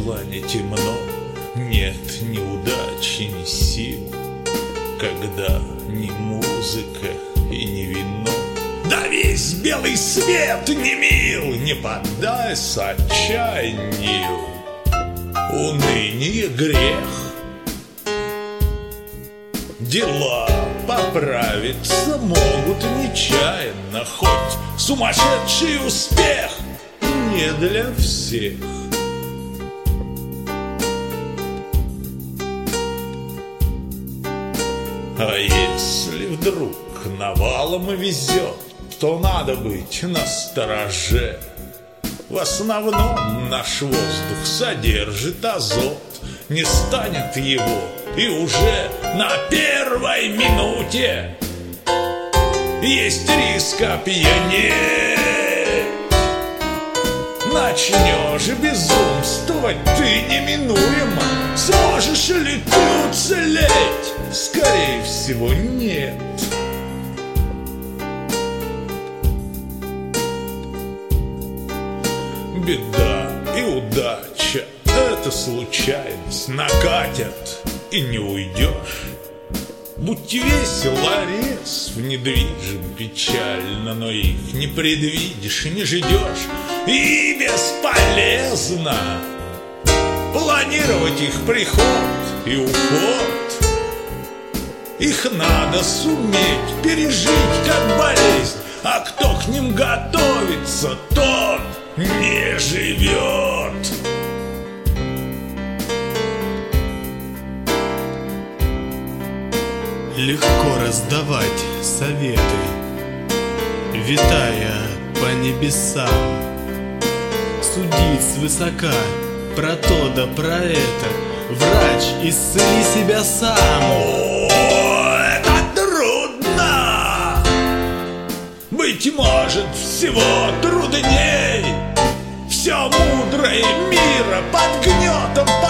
желаний темно, нет ни удачи, ни сил, когда ни музыка и ни вино. Да весь белый свет не мил, не поддайся отчаянию. Уныние — грех. Дела поправиться могут нечаянно, хоть сумасшедший успех не для всех. А если вдруг навалом и везет, то надо быть настороже. В основном наш воздух содержит азот, не станет его и уже на первой минуте есть риск опьянеть. Начнешь безумствовать ты неминуемо. Сможешь ли ты уцелеть? Скорее всего, нет. Беда и удача — это случайность, накатят и не уйдешь. Будьте весел, резв недвижим печально, но их не предвидишь и не ждешь. И бесполезно планировать их приход и уход. Их надо суметь пережить как болезнь, а кто к ним готовится, тот не живет. Легко раздавать советы, витая по небесам, судить свысока про то да про это. Врач, исцели себя сам. О, это трудно! Быть может, всего трудней. Все мудрое мира под гнетом